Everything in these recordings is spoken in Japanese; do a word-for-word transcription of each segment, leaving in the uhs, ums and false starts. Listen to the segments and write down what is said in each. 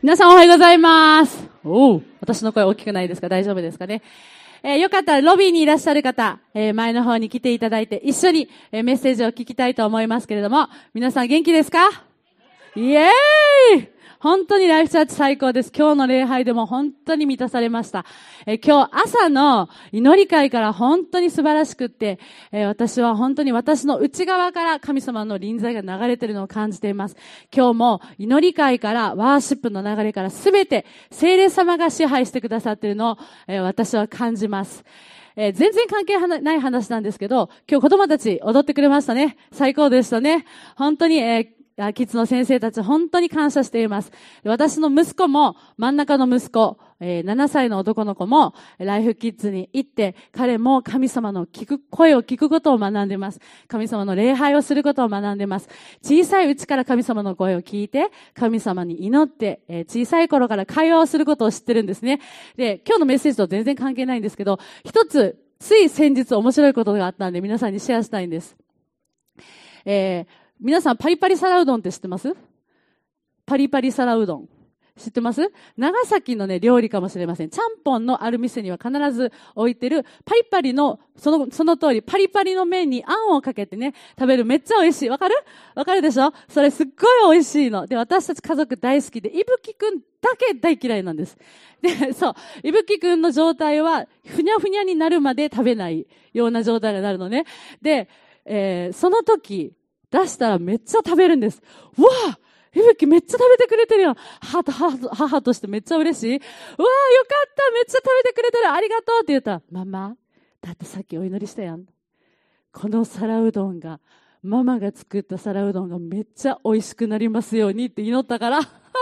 皆さんおはようございます。おう、私の声大きくないですか？大丈夫ですかね？えー、よかったらロビーにいらっしゃる方、えー、前の方に来ていただいて一緒に、えー、メッセージを聞きたいと思いますけれども、皆さん元気ですか？イエーイ！本当にライフチャーチ最高です。今日の礼拝でも本当に満たされました。えー、今日朝の祈り会から本当に素晴らしくって、えー、私は本当に私の内側から神様の臨在が流れているのを感じています。今日も祈り会からワーシップの流れからすべて聖霊様が支配してくださっているのを、えー、私は感じます。えー、全然関係ない話なんですけど、今日子供たち踊ってくれましたね。最高でしたね。本当に、えーキッズの先生たち本当に感謝しています。私の息子も真ん中の息子、えー、ななさいの男の子もライフキッズに行って彼も神様の聞く声を聞くことを学んでいます。神様の礼拝をすることを学んでいます。小さいうちから神様の声を聞いて神様に祈って、えー、小さい頃から会話をすることを知ってるんですね。で、今日のメッセージと全然関係ないんですけど、一つつい先日面白いことがあったんで皆さんにシェアしたいんです。えー皆さんパリパリ皿うどんって知ってます？パリパリ皿うどん。知ってます？長崎のね、料理かもしれません。ちゃんぽんのある店には必ず置いてる、パリパリの、その、その通り、パリパリの麺にあんをかけてね、食べるめっちゃ美味しい。わかる？わかるでしょ？それすっごい美味しいの。で、私たち家族大好きで、いぶきくんだけ大嫌いなんです。で、そう、いぶきくんの状態は、ふにゃふにゃになるまで食べないような状態になるのね。で、えー、その時、出したらめっちゃ食べるんです。うわぁ！いぶきめっちゃ食べてくれてるよ。母と母、母としてめっちゃ嬉しい。うわぁ、よかっためっちゃ食べてくれてるありがとうって言ったら、ママ、だってさっきお祈りしたやん。この皿うどんが、ママが作った皿うどんがめっちゃ美味しくなりますようにって祈ったから、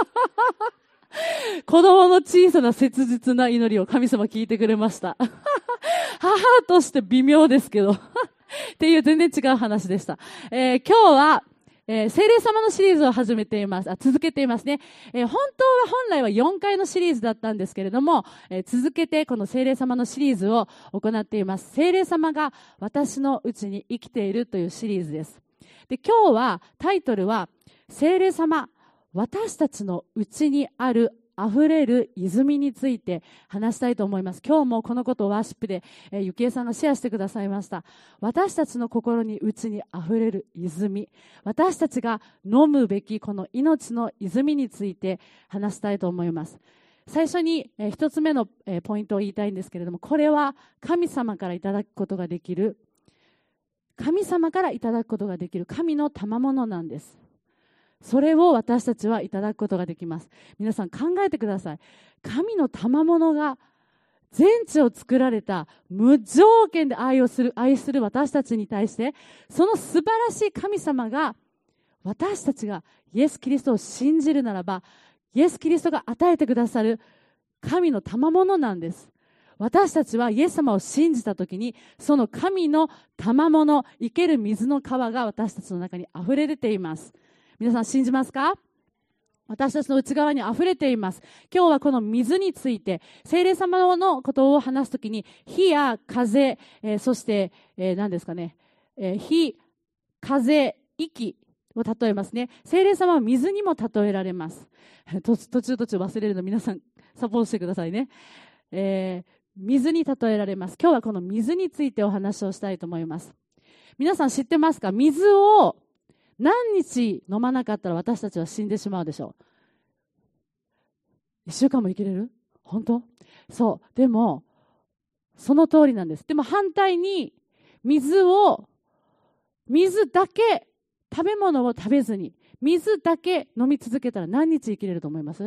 子供の小さな切実な祈りを神様聞いてくれました。母として微妙ですけど。っていう全然違う話でした。えー、今日は、えー、聖霊様のシリーズを始めています。あ、続けていますね。えー、本当は本来はよんかいのシリーズだったんですけれども、えー、続けてこの聖霊様のシリーズを行っています。聖霊様が私のうちに生きているというシリーズです。で、今日はタイトルは聖霊様、私たちのうちにある溢れる泉について話したいと思います。今日もこのことをワーシップで、えー、ゆきえさんがシェアしてくださいました。私たちの心に内に溢れる泉、私たちが飲むべきこの命の泉について話したいと思います。最初に、えー、一つ目の、えー、ポイントを言いたいんですけれども、これは神様からいただくことができる神様からいただくことができる神の賜物なんです。それを私たちはいただくことができます。皆さん考えてください。神の賜物が全地を作られた無条件で愛をする、愛する私たちに対して、その素晴らしい神様が、私たちがイエス・キリストを信じるならば、イエス・キリストが与えてくださる神の賜物なんです。私たちはイエス様を信じたときに、その神の賜物、生ける水の川が私たちの中に溢れ出ています。皆さん信じますか？私たちの内側に溢れています。今日はこの水について、聖霊様のことを話すときに、火や風、えー、そして、えー、何ですかね、えー、火、風、息を例えますね。聖霊様は水にも例えられます。途中途中忘れるの皆さんサポートしてくださいね。えー、水に例えられます。今日はこの水についてお話をしたいと思います。皆さん知ってますか？水を何日飲まなかったら私たちは死んでしまうでしょう。一週間も生きれる？本当？そう。でも、その通りなんです。でも反対に、水を、水だけ、食べ物を食べずに、水だけ飲み続けたら何日生きれると思います？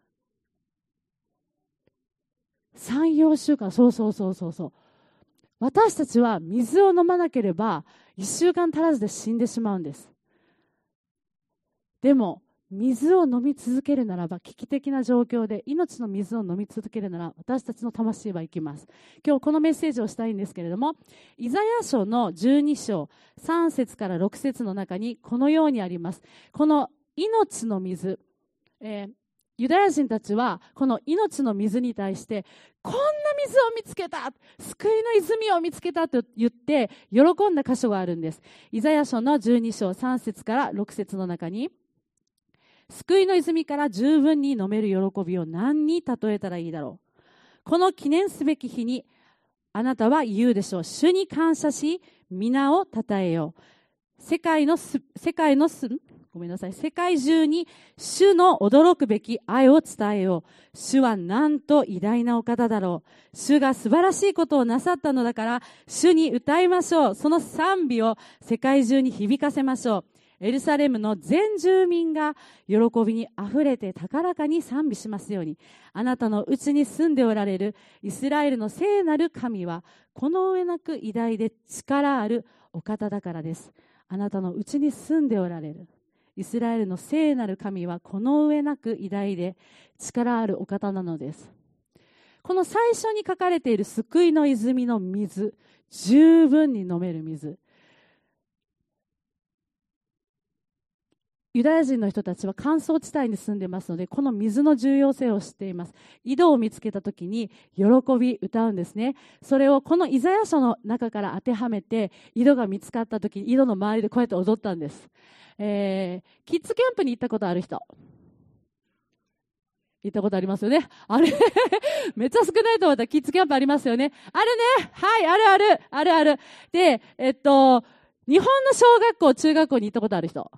さん、よんしゅうかん。そうそうそうそうそう。私たちは水を飲まなければ、いっしゅうかん足らずで死んでしまうんです。でも、水を飲み続けるならば、危機的な状況で命の水を飲み続けるなら、私たちの魂は生きます。今日このメッセージをしたいんですけれども、イザヤ書のじゅうに章、さん節からろく節の中にこのようにあります。この命の水、えー、ユダヤ人たちはこの命の水に対して、こんな水を見つけた、救いの泉を見つけたと言って喜んだ箇所があるんです。イザヤ書のじゅうに章さん節からろく節の中に、 救いの泉から十分に飲める喜びを何に例えたらいいだろう。この記念すべき日にあなたは言うでしょう。主に感謝し、皆を称えよう。世界のす、世界のす、ごめんなさい。世界中に主の驚くべき愛を伝えよう。主はなんと偉大なお方だろう。主が素晴らしいことをなさったのだから、主に歌いましょう。その賛美を世界中に響かせましょう。エルサレムの全住民が喜びにあふれて高らかに賛美しますように。あなたのうちに住んでおられるイスラエルの聖なる神は、この上なく偉大で力あるお方だからです。あなたのうちに住んでおられるイスラエルの聖なる神はこの上なく偉大で力あるお方なのです。この最初に書かれている救いの泉の水、十分に飲める水。ユダヤ人の人たちは乾燥地帯に住んでますので、この水の重要性を知っています。井戸を見つけたときに喜び歌うんですね。それをこのイザヤ書の中から当てはめて、井戸が見つかったときに井戸の周りでこうやって踊ったんです。えー、キッズキャンプに行ったことある人、行ったことありますよね。あれめっちゃ少ないと思ったらキッズキャンプありますよね。あるね。はい、あるある。あるある。で、えっと、日本の小学校、中学校に行ったことある人。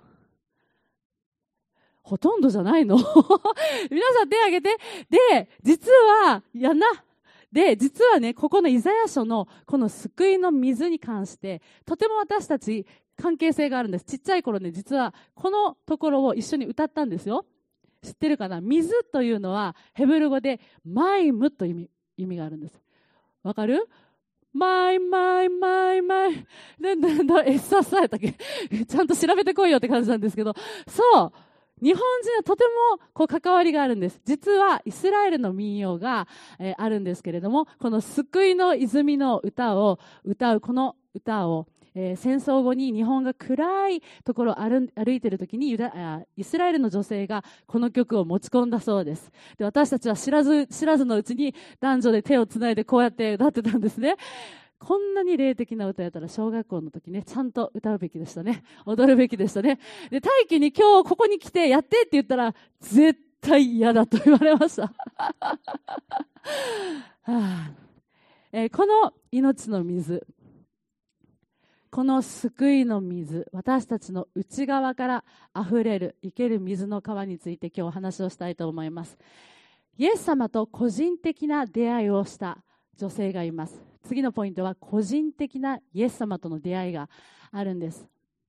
ほとんどじゃないの皆さん手挙げて。で、実は、やな。で、実はね、ここのイザヤ書のこの救いの水に関して、とても私たち関係性があるんです。ちっちゃい頃ね、実はこのところを一緒に歌ったんですよ。知ってるかな？水というのはヘブル語でマイムという意味、意味があるんです。わかる？マイマイマイマイ。で、で、で、え、さ、さやったっけちゃんと調べてこいよって感じなんですけど、そう。日本人はとてもこう関わりがあるんです。実はイスラエルの民謡が、えー、あるんですけれども、この救いの泉の歌を歌うこの歌を、えー、戦争後に日本が暗いところを歩いている時にユダイスラエルの女性がこの曲を持ち込んだそうです。で、私たちは知らず知らずのうちに男女で手をつないでこうやって歌ってたんですね。こんなに霊的な歌やったら小学校の時ね、ちゃんと歌うべきでしたね。踊るべきでしたね。で、大輝に今日ここに来てやってって言ったら、絶対嫌だと言われました。はあえー、この命の水、この救いの水、私たちの内側から溢れる生ける水の川について今日お話をしたいと思います。イエス様と個人的な出会いをした女性がいます。次のポイントは個人的なイエス様との出会いがあるんです。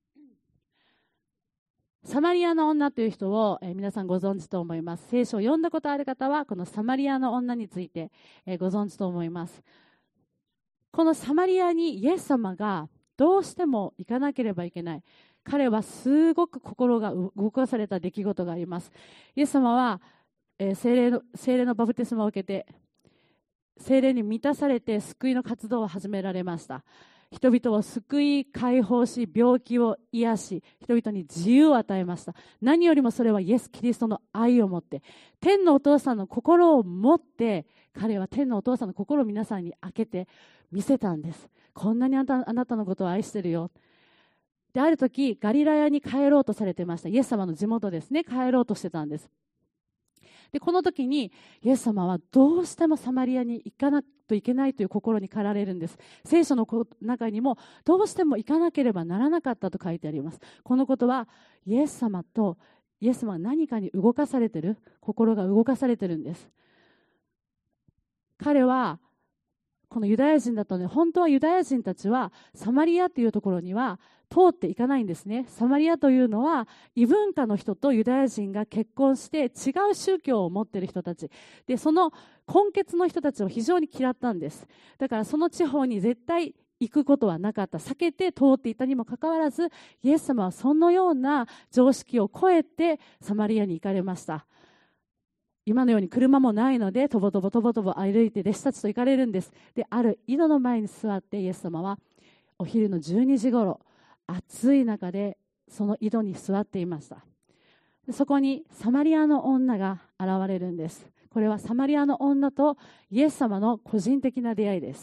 サマリアの女という人を、えー、皆さんご存知と思います。聖書を読んだことある方はこのサマリアの女について、えー、ご存知と思います。このサマリアにイエス様がどうしても行かなければいけない。彼はすごく心が動かされた出来事があります。イエス様は、えー、聖霊の、聖霊のバプテスマを受けて聖霊に満たされて救いの活動を始められました。人々を救い解放し、病気を癒し、人々に自由を与えました。何よりもそれはイエス・キリストの愛を持って、天のお父さんの心を持って、彼は天のお父さんの心を皆さんに開けて見せたんです。こんなにあなた、あなたのことを愛してるよ。で、ある時ガリラヤに帰ろうとされてました。イエス様の地元ですね、帰ろうとしてたんです。で、この時にイエス様はどうしてもサマリアに行かなきゃいけないという心に駆られるんです。聖書の中にもどうしても行かなければならなかったと書いてあります。このことはイエス様とイエス様は何かに動かされている、心が動かされているんです。彼はこのユダヤ人だったので、本当はユダヤ人たちはサマリアというところには通っていかないんですね。サマリアというのは異文化の人とユダヤ人が結婚して違う宗教を持っている人たちで、その根血の人たちを非常に嫌ったんです。だからその地方に絶対行くことはなかった。避けて通っていたにもかかわらず、イエス様はそのような常識を超えてサマリアに行かれました。今のように車もないので、とぼとぼとぼとぼ歩いて弟子たちと行かれるんです。で、ある井戸の前に座ってイエス様はお昼のじゅうにじ頃、暑い中でその井戸に座っていました。で、そこにサマリアの女が現れるんです。これはサマリアの女とイエス様の個人的な出会いです。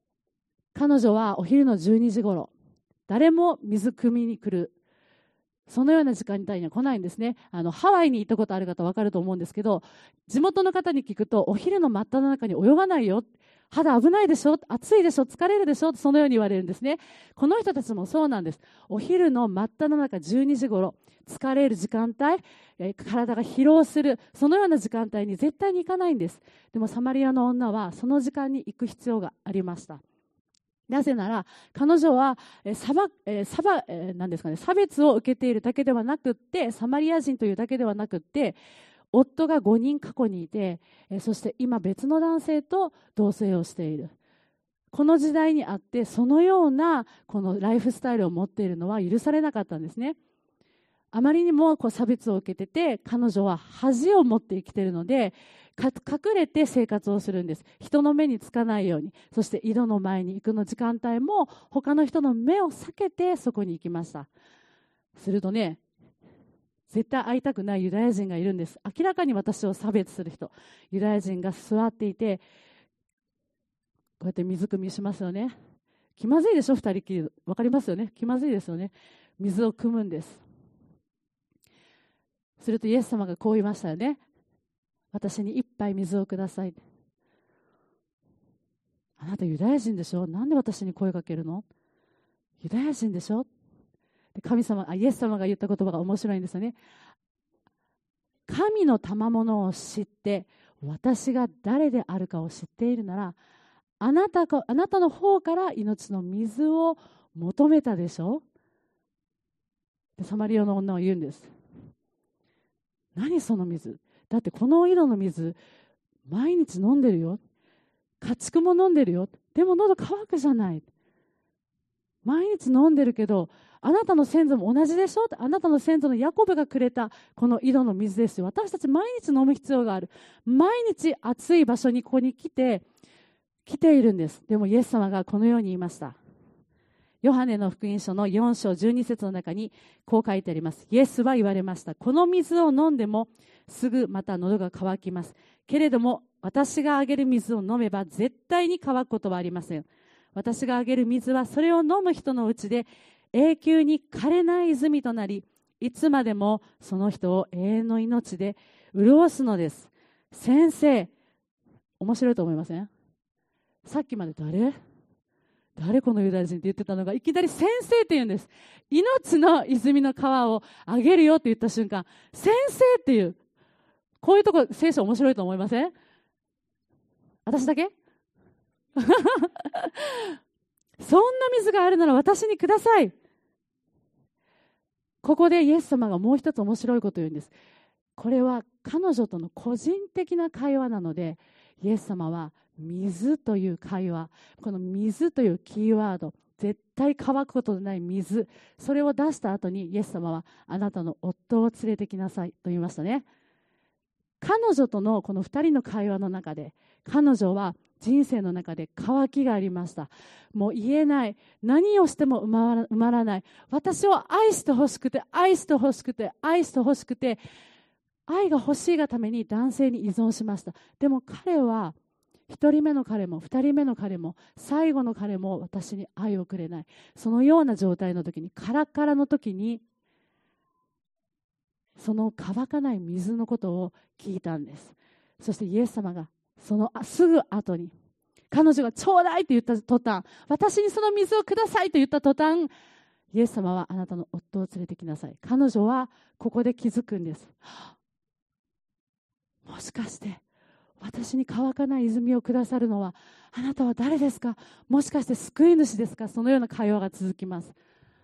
彼女はお昼のじゅうにじ頃、誰も水汲みに来るそのような時間帯には来ないんですね。あの、ハワイに行ったことある方わかると思うんですけど、地元の方に聞くと、お昼の真っ只中に泳がないよ。肌危ないでしょ、暑いでしょ、疲れるでしょ、そのように言われるんですね。この人たちもそうなんです。お昼の真っ只中じゅうにじ頃、疲れる時間帯、体が疲労する、そのような時間帯に絶対に行かないんです。でもサマリアの女はその時間に行く必要がありました。なぜなら、彼女は、えー、サバ、えー、サバ、えー、なんですかね、差別を受けているだけではなくって、サマリア人というだけではなくって、夫がごにん過去にいて、えー、そして今別の男性と同棲をしている。この時代にあって、そのようなこのライフスタイルを持っているのは許されなかったんですね。あまりにもこう差別を受けてて、彼女は恥を持って生きているので、隠れて生活をするんです。人の目につかないように。そして井戸の前に行くの時間帯も他の人の目を避けてそこに行きました。するとね、絶対会いたくないユダヤ人がいるんです。明らかに私を差別する人。ユダヤ人が座っていて、こうやって水汲みしますよね。気まずいでしょ、二人きり。わかりますよね。気まずいですよね。水を汲むんです。するとイエス様がこう言いましたよね。私に一杯水をください。あなたユダヤ人でしょ、なんで私に声かけるの？ユダヤ人でしょ。で神様あイエス様が言った言葉が面白いんですよね。神の賜物を知って私が誰であるかを知っているなら、あなたかあなたの方から命の水を求めたでしょ。でサマリアの女は言うんです。何その水、だってこの井戸の水毎日飲んでるよ、家畜も飲んでるよ、でも喉乾くじゃない、毎日飲んでるけどあなたの先祖も同じでしょ、あなたの先祖のヤコブがくれたこの井戸の水ですよ、私たち毎日飲む必要がある、毎日暑い場所にここに来て来ているんです。でもイエス様がこのように言いました。ヨハネの福音書のよん章じゅうに節の中にこう書いてあります。イエスは言われました。この水を飲んでもすぐまた喉が渇きます。けれども私があげる水を飲めば絶対に乾くことはありません。私があげる水はそれを飲む人のうちで永久に枯れない泉となり、いつまでもその人を永遠の命で潤すのです。先生、面白いと思いません？さっきまで誰誰このユダヤ人って言ってたのがいきなり先生って言うんです。命の泉の川をあげるよって言った瞬間、先生っていう、こういうとこ聖書面白いと思いません？私だけそんな水があるなら私にください。ここでイエス様がもう一つ面白いことを言うんです。これは彼女との個人的な会話なので、イエス様は水という会話、この水というキーワード、絶対乾くことのない水、それを出した後にイエス様はあなたの夫を連れてきなさいと言いましたね。彼女とのこの二人の会話の中で、彼女は人生の中で渇きがありました。もう言えない、何をしても埋まら、埋まらない、私を愛してほしくて愛してほしくて愛してほしくて、愛が欲しいがために男性に依存しました。でも彼は一人目の彼も二人目の彼も最後の彼も私に愛をくれない、そのような状態の時に、カラカラの時にその乾かない水のことを聞いたんです。そしてイエス様がそのすぐ後に、彼女がちょうだいと言った途端、私にその水をくださいと言った途端、イエス様はあなたの夫を連れてきなさい。彼女はここで気づくんです。もしかして私に乾かない泉をくださるのはあなたは誰ですか？もしかして救い主ですか？そのような会話が続きます。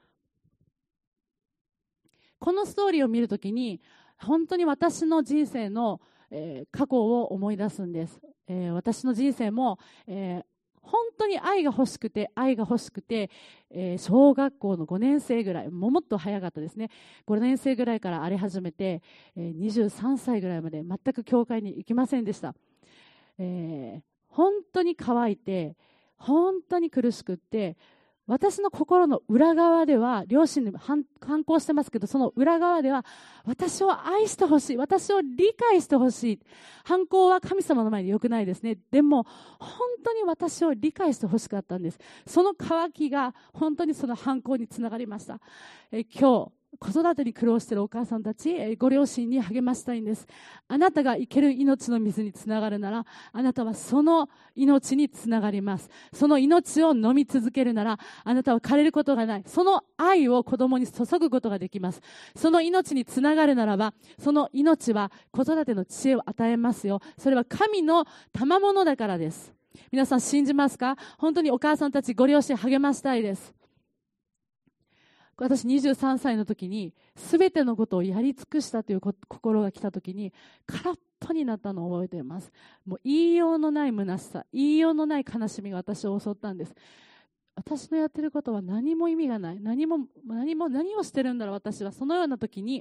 このストーリーを見るときに本当に私の人生の、えー、過去を思い出すんです。えー、私の人生も、えー、本当に愛が欲しくて愛が欲しくて、えー、小学校のごねん生ぐらい、もっと早かったですね、ごねん生ぐらいから荒れ始めて、えー、にじゅうさんさいぐらいまで全く教会に行きませんでした。えー、本当に乾いて本当に苦しくって、私の心の裏側では両親に反抗してますけど、その裏側では私を愛してほしい、私を理解してほしい。反抗は神様の前で良くないですね。でも本当に私を理解してほしかったんです。その渇きが本当にその反抗につながりました。え今日子育てに苦労しているお母さんたち、ご両親に励ましたいんです。あなたが生ける命の水につながるなら、あなたはその命につながります。その命を飲み続けるなら、あなたは枯れることがない。その愛を子供に注ぐことができます。その命につながるならば、その命は子育ての知恵を与えますよ。それは神の賜物だからです。皆さん信じますか？本当にお母さんたち、ご両親励ましたいです。私にじゅうさんさいの時に全てのことをやり尽くしたという心が来た時に空っぽになったのを覚えています。もう言いようのない虚しさ、言いようのない悲しみが私を襲ったんです。私のやってることは何も意味がない。何も何も何をしてるんだろう私は。そのような時に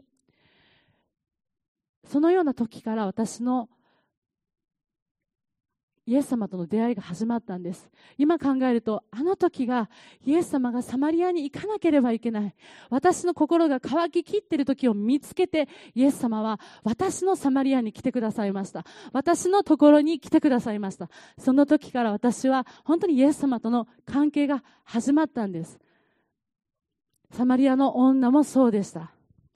そのような時から私のイエス様との出会いが始まったんです。今考えると、あの時がイエス様がサマリアに行かなければいけない。私の心が乾ききっている時を見つけて、イエス様は私のサマリアに来てくださいました。私のところに来てくださいました。その時から私は本当にイエス様との関係が始まったんです。サマリアの女もそうでした。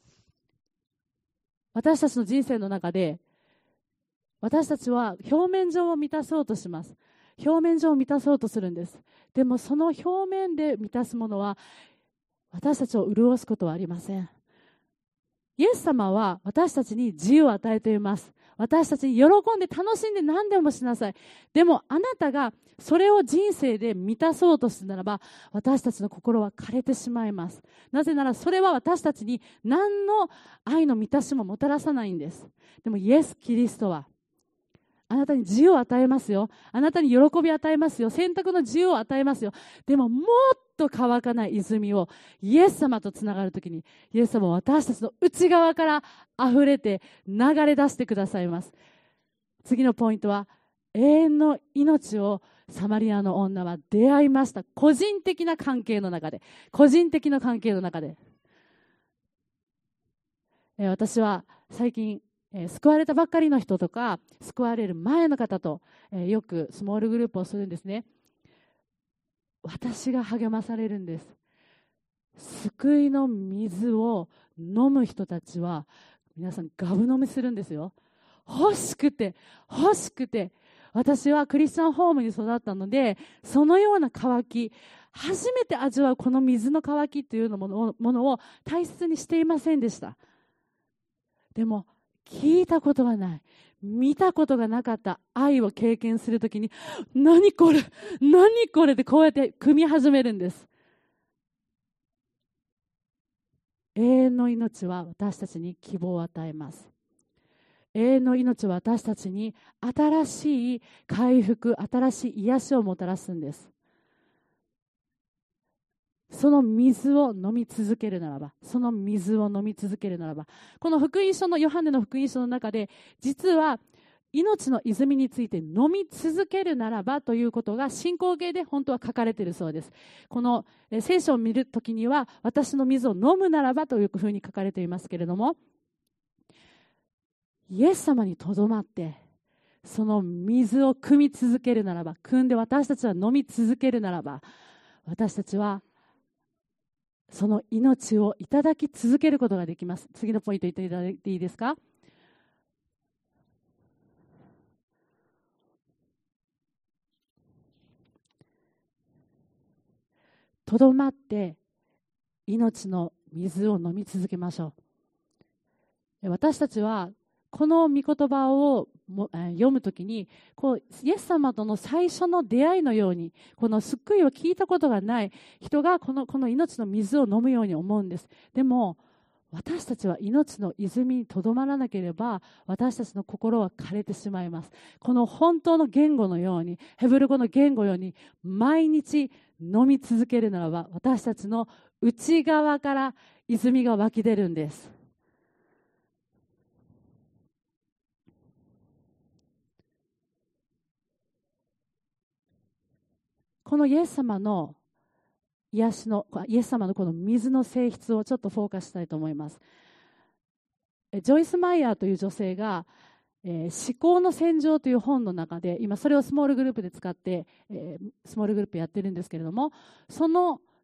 私たちの人生の中で、私たちは表面上を満たそうとします。表面上を満たそうとするんです。でもその表面で満たすものは私たちを潤すことはありません。イエス様は私たちに自由を与えています。私たちに喜んで楽しんで何でもしなさい。でもあなたがそれを人生で満たそうとするならば、私たちの心は枯れてしまいます。なぜならそれは私たちに何の愛の満たしももたらさないんです。でもイエス・キリストはあなたに自由を与えますよ。あなたに喜びを与えますよ。選択の自由を与えますよ。でももっと乾かない泉をイエス様とつながるときに、イエス様は私たちの内側から溢れて流れ出してくださいます。次のポイントは、永遠の命をサマリアの女は出会いました。個人的な関係の中で。個人的な関係の中で。えー、私は最近、えー、救われたばっかりの人とか救われる前の方と、えー、よくスモールグループをするんですね。私が励まされるんです。救いの水を飲む人たちは皆さんガブ飲みするんですよ。欲しくて欲しくて。私はクリスチャンホームに育ったので、そのような渇き、初めて味わうこの水の渇きというものを、ものを大切にしていませんでした。でも聞いたことがない、見たことがなかった愛を経験するときに、何これ何これってこうやって組み始めるんです。永遠の命は私たちに希望を与えます。永遠の命は私たちに新しい回復、新しい癒しをもたらすんです。その水を飲み続けるならば、その水を飲み続けるならば、この福音書のヨハネの福音書の中で、実は命の泉について飲み続けるならばということが進行形で本当は書かれているそうです。この聖書を見るときには、私の水を飲むならばというふうに書かれていますけれども、イエス様にとどまってその水を汲み続けるならば、汲んで私たちは飲み続けるならば、私たちはその命をいただき続けることができます。次のポイント言っていただいていいですか？とどまって命の水を飲み続けましょう。私たちはこの御言葉を読むときに、こうイエス様との最初の出会いのように、この救いを聞いたことがない人がこの、この命の水を飲むように思うんです。でも私たちは命の泉にとどまらなければ、私たちの心は枯れてしまいます。この本当の言語のように、ヘブル語の言語のように毎日飲み続けるならば、私たちの内側から泉が湧き出るんです。このイエス様の癒しの、イエス様のこの水の性質をちょっとフォーカスしたいと思います。ジョイス・マイヤーという女性が、えー、思考の戦場という本の中で、今それをスモールグループで使って、えー、スモールグループやってるんですけれども、その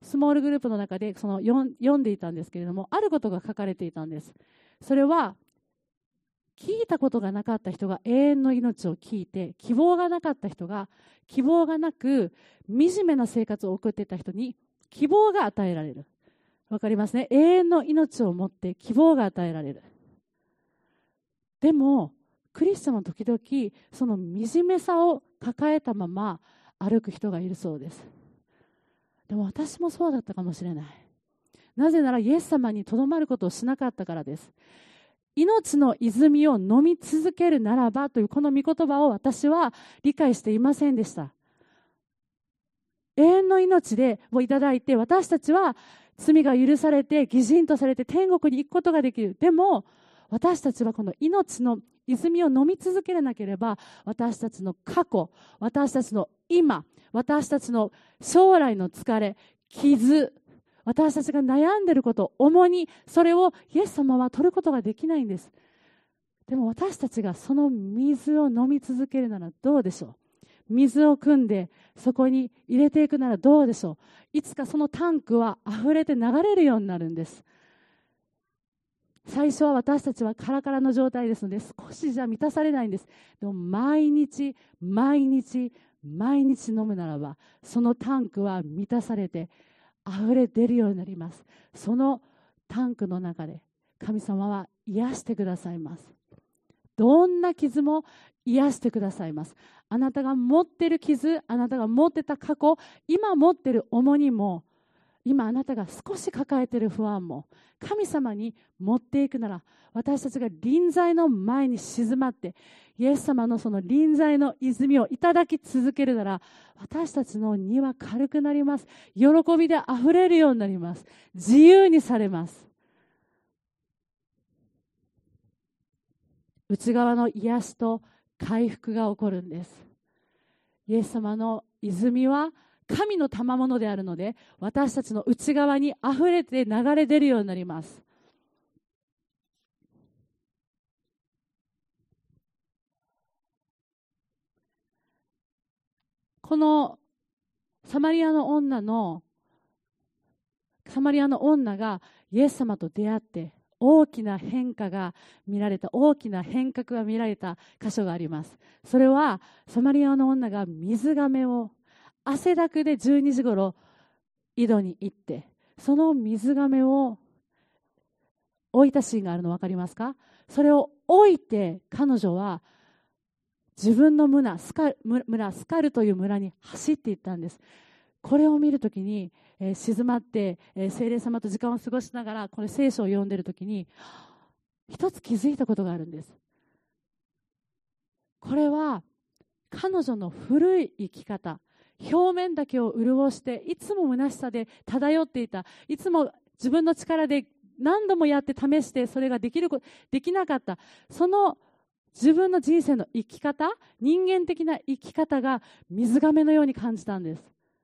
スモールグループの中でその読んでいたんですけれども、あることが書かれていたんです。それは、聞いたことがなかった人が永遠の命を聞いて、希望がなかった人が希望がなく惨めな生活を送っていた人に希望が与えられる。わかりますね。永遠の命を持って希望が与えられる。でもクリスチャンも時々その惨めさを抱えたまま歩く人がいるそうです。でも私もそうだったかもしれない。なぜならイエス様にとどまることをしなかったからです。命の泉を飲み続けるならばというこの御言葉を私は理解していませんでした。永遠の命でをいただいて、私たちは罪が許されて義人とされて天国に行くことができる。でも私たちはこの命の泉を飲み続けなければ、私たちの過去、私たちの今、私たちの将来の疲れ、傷、私たちが悩んでいること、重荷、それをイエス様は取ることができないんです。でも私たちがその水を飲み続けるならどうでしょう。水を汲んでそこに入れていくならどうでしょう。いつかそのタンクは溢れて流れるようになるんです。最初は私たちはカラカラの状態ですので少しじゃ満たされないんです。でも毎日毎日毎日飲むならば、そのタンクは満たされて溢れ出るようになります。そのタンクの中で神様は癒してくださいます。どんな傷も癒してくださいます。あなたが持っている傷、あなたが持ってた過去、今持っている重荷も、今あなたが少し抱えている不安も神様に持っていくなら、私たちが臨在の前に静まってイエス様のその臨在の泉をいただき続けるなら、私たちの荷は軽くなります。喜びであふれるようになります。自由にされます。内側の癒しと回復が起こるんです。イエス様の泉は神の賜物であるので、私たちの内側にあふれて流れ出るようになります。このサマリアの女のサマリアの女がイエス様と出会って大きな変化が見られた、大きな変革が見られた箇所があります。それはサマリアの女が水がめを汗だくでじゅうにじ頃井戸に行って、その水がめを置いたシーンがあるの分かりますか？それを置いて彼女は自分の村スカル、村スカルという村に走っていったんです。これを見るときに、えー、静まって、えー、聖霊様と時間を過ごしながらこれ聖書を読んでいるときに一つ気づいたことがあるんです。これは彼女の古い生き方、表面だけを潤していつも虚しさで漂っていた、いつも自分の力で何度もやって試してそれができるできなかった、その自分の人生の生き方、人間的な生き方が水がめのように感じたんです。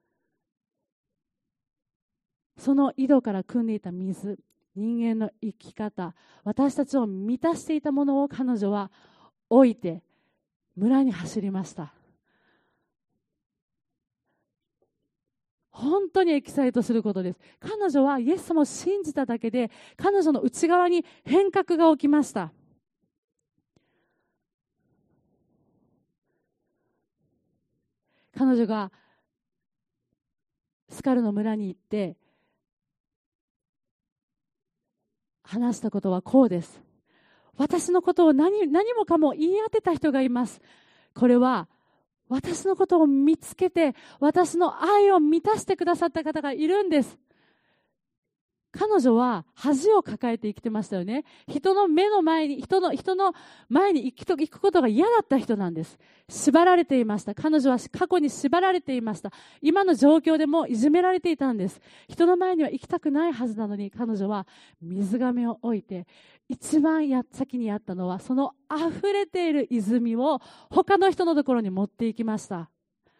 その井戸から汲んでいた水、人間の生き方、私たちを満たしていたものを彼女は置いて村に走りました。本当にエキサイトすることです。彼女はイエス様を信じただけで彼女の内側に変革が起きました。彼女がスカルの村に行って話したことはこうです。私のことを 何, 何もかも言い当てた人がいます。これは私のことを見つけて私の愛を満たしてくださった方がいるんです。彼女は恥を抱えて生きてましたよね。人の目の前に、人の、人の前に行くと、行くことが嫌だった人なんです。縛られていました。彼女は過去に縛られていました。今の状況でもいじめられていたんです。人の前には行きたくないはずなのに、彼女は水がめを置いて、一番や先にやったのは、その溢れている泉を他の人のところに持っていきました。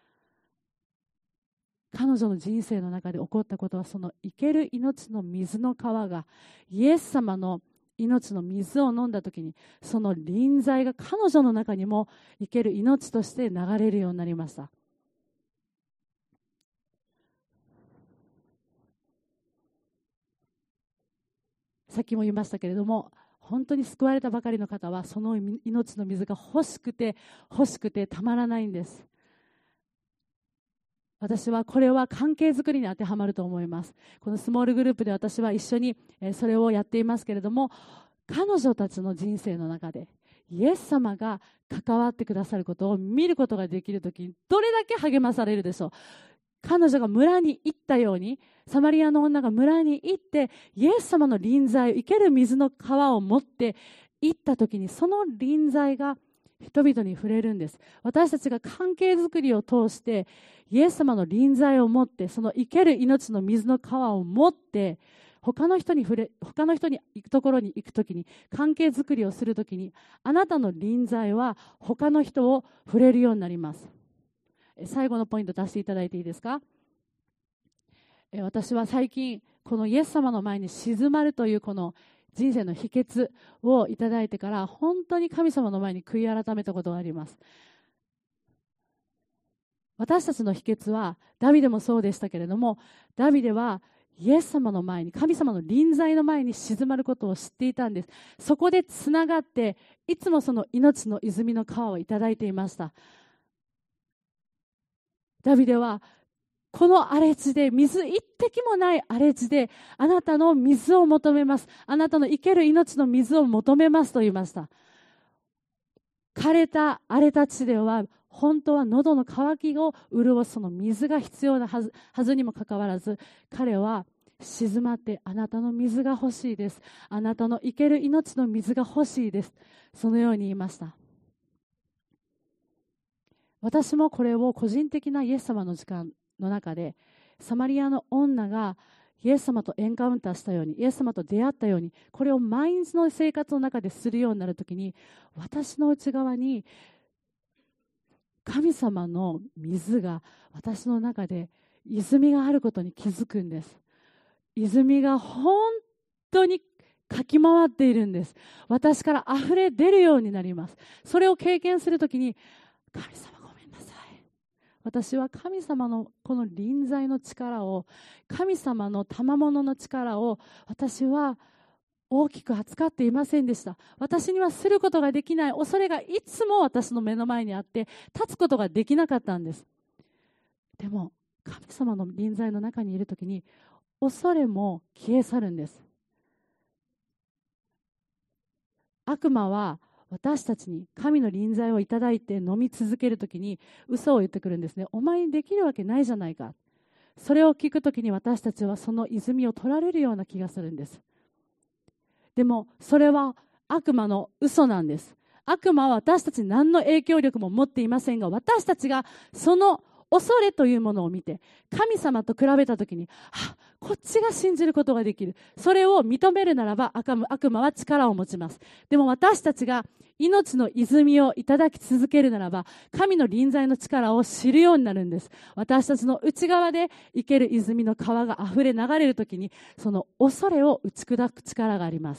彼女の人生の中で起こったことは、その生ける命の水の川がイエス様の命の水を飲んだときに、その臨在が彼女の中にも生ける命として流れるようになりました。 さっきも言いましたけれども、本当に救われたばかりの方はその命の水が欲しくて欲しくてたまらないんです。私はこれは関係づくりに当てはまると思います。このスモールグループで私は一緒にそれをやっていますけれども、彼女たちの人生の中でイエス様が関わってくださることを見ることができるときにどれだけ励まされるでしょう。彼女が村に行ったように、サマリアの女が村に行ってイエス様の臨在、生ける水の川を持って行ったときに、その臨在が人々に触れるんです。私たちが関係づくりを通してイエス様の臨在を持って、その生ける命の水の川を持って他の人に触れ他の人に行くところに行くときに、関係づくりをするときに、あなたの臨在は他の人を触れるようになります。最後のポイント出していただいていいですか。私は最近このイエス様の前に静まるというこの人生の秘訣をいただいてから、本当に神様の前に悔い改めたことがあります。私たちの秘訣はダビデもそうでしたけれども、ダビデはイエス様の前に、神様の臨在の前に静まることを知っていたんです。そこでつながっていつもその命の泉の川をいただいていました。ダビデはこの荒れ地で、水一滴もない荒れ地であなたの水を求めます、あなたの生ける命の水を求めますと言いました。枯れた荒れた地では本当は喉の渇きを潤すその水が必要なはず、はずにもかかわらず、彼は静まって、あなたの水が欲しいです、あなたの生ける命の水が欲しいです、そのように言いました。私もこれを個人的なイエス様の時間の中で、サマリアの女がイエス様とエンカウンターしたように、イエス様と出会ったように、これを毎日の生活の中でするようになるときに、私の内側に神様の水が私の中で泉があることに気づくんです。泉が本当にかき回っているんです。私から溢れ出るようになります。それを経験するときに、神様ごめんなさい、私は神様のこの臨在の力を、神様の賜物の力を私は大きく扱っていませんでした。私にはすることができない恐れがいつも私の目の前にあって、立つことができなかったんです。でも神様の臨在の中にいるときに、恐れも消え去るんです。悪魔は私たちに神の臨在をいただいて飲み続けるときに嘘を言ってくるんですね。お前にできるわけないじゃないか。それを聞くときに私たちはその泉を取られるような気がするんです。でもそれは悪魔の嘘なんです。悪魔は私たちに何の影響力も持っていませんが、私たちがその恐れというものを見て神様と比べたときに、あ、こっちが信じることができる、それを認めるならば悪魔、悪魔は力を持ちます。でも私たちが命の泉をいただき続けるならば、神の臨在の力を知るようになるんです。私たちの内側で生ける泉の川があふれ流れるときに、その恐れを打ち砕く力があります。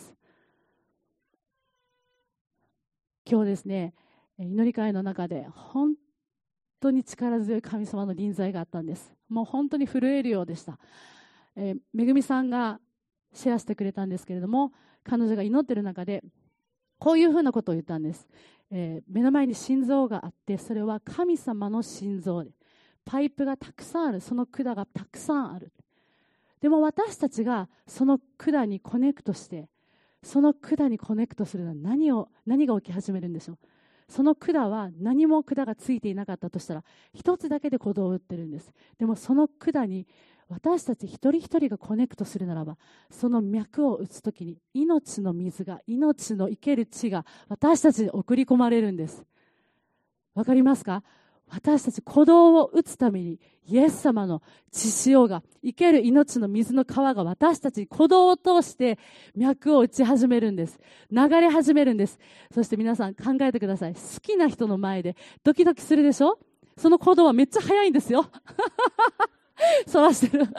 今日ですね、祈り会の中で本当に力強い神様の臨在があったんです。もう本当に震えるようでした。えー、めぐみさんがシェアしてくれたんですけれども、彼女が祈っている中でこういうふうなことを言ったんです。えー、目の前に心臓があって、それは神様の心臓で、パイプがたくさんある、その管がたくさんある。でも私たちがその管にコネクトして、その管にコネクトするのは何を何が起き始めるんでしょう。その管は何も管がついていなかったとしたら一つだけで鼓動を打ってるんです。でもその管に私たち一人一人がコネクトするならば、その脈を打つときに命の水が、命の生ける血が私たちに送り込まれるんです。わかりますか？私たち鼓動を打つためにイエス様の血潮が、生ける命の水の川が私たちに鼓動を通して脈を打ち始めるんです。流れ始めるんです。そして皆さん考えてください。好きな人の前でドキドキするでしょ？その鼓動はめっちゃ速いんですよ。そらしてる。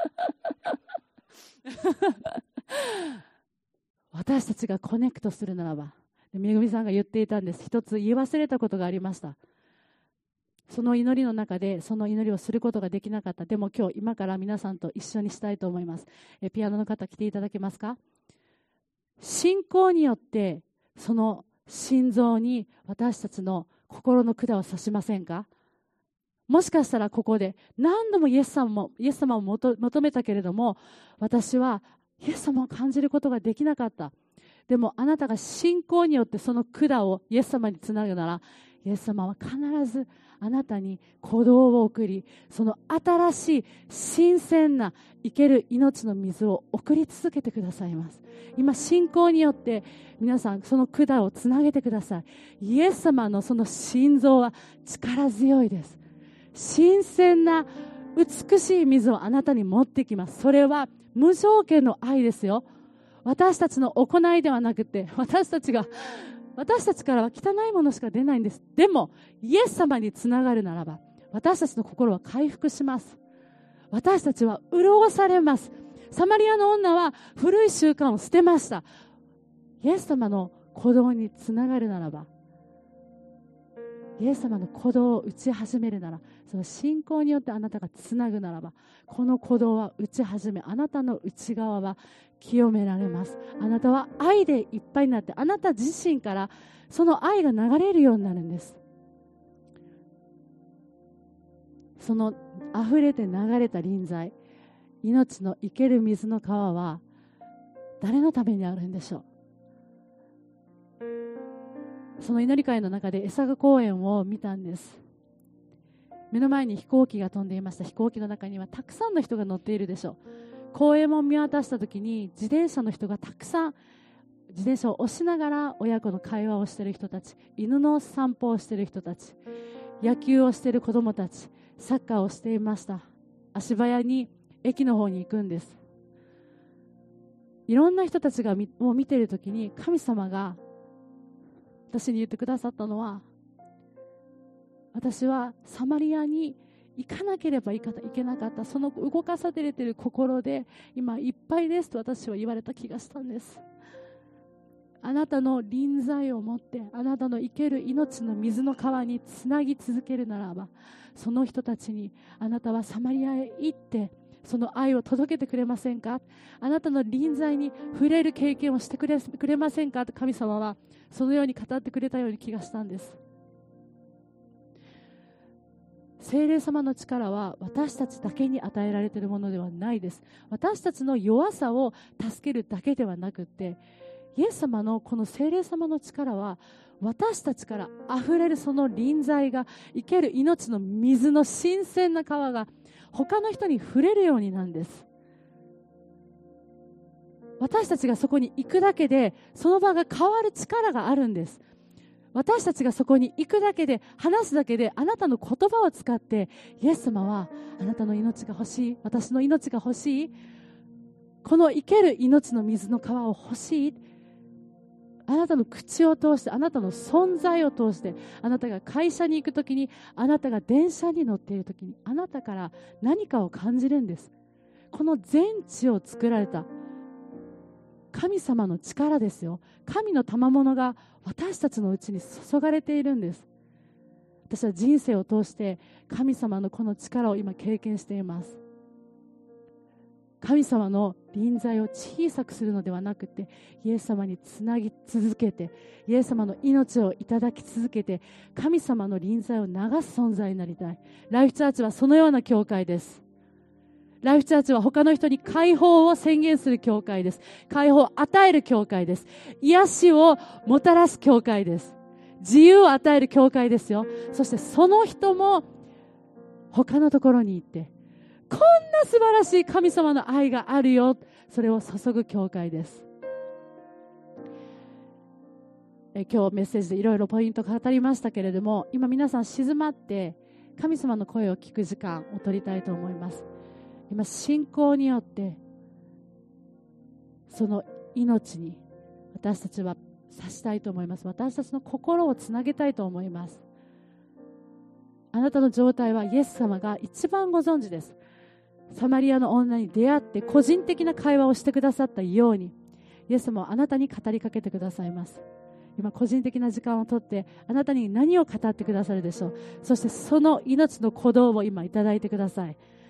私たちがコネクトするならば、めぐみさんが言っていたんです。一つ言い忘れたことがありました。その祈りの中でその祈りをすることができなかった。でも今日今から皆さんと一緒にしたいと思います。えピアノの方来ていただけますか？ 信仰によってその心臓に私たちの心の管を刺しませんか？もしかしたらここで何度もイエス様もイエス様を求めたけれども、私はイエス様を感じることができなかった。でもあなたが信仰によってその管をイエス様につなぐなら、イエス様は必ずあなたに鼓動を送り、その新しい新鮮な生ける命の水を送り続けてくださいます。今信仰によって皆さんその管をつなげてください。イエス様のその心臓は力強いです。新鮮な美しい水をあなたに持ってきます。それは無条件の愛ですよ。私たちの行いではなくて、私たちが私たちからは汚いものしか出ないんです。でもイエス様につながるならば、私たちの心は回復します。私たちは潤されます。サマリアの女は古い習慣を捨てました。イエス様の鼓動につながるならば、イエス様の鼓動を打ち始めるなら、その信仰によってあなたがつなぐならば、この鼓動は打ち始め、あなたの内側は清められます。あなたは愛でいっぱいになって、あなた自身からその愛が流れるようになるんです。その溢れて流れた臨在、命の生ける水の川は誰のためにあるんでしょう。その祈り会の中でエサガ公園を見たんです。目の前に飛行機が飛んでいました。飛行機の中にはたくさんの人が乗っているでしょう。公園を見渡した時に自転車の人がたくさん、自転車を押しながら親子の会話をしている人たち、犬の散歩をしている人たち、野球をしている子どもたち、サッカーをしていました。足早に駅の方に行くんです。いろんな人たちがを見ている時に、神様が私に言ってくださったのは、私はサマリアに行かなければいけなかった、その動かされている心で今いっぱいですと私は言われた気がしたんです。あなたの臨在を持って、あなたの生ける命の水の川につなぎ続けるならば、その人たちにあなたはサマリアへ行ってその愛を届けてくれませんか？あなたの臨在に触れる経験をしてくれ、くれませんかと神様はそのように語ってくれたように気がしたんです。聖霊様の力は私たちだけに与えられているものではないです。私たちの弱さを助けるだけではなくて、イエス様のこの聖霊様の力は私たちからあふれるその臨在が、生ける命の水の新鮮な川が他の人に触れるようになんです。私たちがそこに行くだけでその場が変わる力があるんです。私たちがそこに行くだけで、話すだけで、あなたの言葉を使って、イエス様はあなたの命が欲しい、私の命が欲しい、この生ける命の水の川を欲しい、あなたの口を通して、あなたの存在を通して、あなたが会社に行くときに、あなたが電車に乗っているときに、あなたから何かを感じるんです。この全地を作られた神様の力ですよ。神の賜物が私たちのうちに注がれているんです。私は人生を通して神様のこの力を今経験しています。神様の臨在を小さくするのではなくて、イエス様につなぎ続けて、イエス様の命をいただき続けて、神様の臨在を流す存在になりたい。ライフチャーチはそのような教会です。ライフチャーチは他の人に解放を宣言する教会です。解放を与える教会です。癒しをもたらす教会です。自由を与える教会ですよ。そしてその人も他のところに行って、こんな素晴らしい神様の愛があるよ、それを注ぐ教会です。え今日メッセージでいろいろポイント語りましたけれども、今皆さん静まって神様の声を聞く時間を取りたいと思います。今信仰によってその命に私たちはさしたいと思います。私たちの心をつなげたいと思います。あなたの状態はイエス様が一番ご存知です。サマリアの女に出会って個人的な会話をしてくださったように、イエス様はあなたに語りかけてくださいます。今個人的な時間をとってあなたに何を語ってくださるでしょう。そしてその命の鼓動を今いただいてください。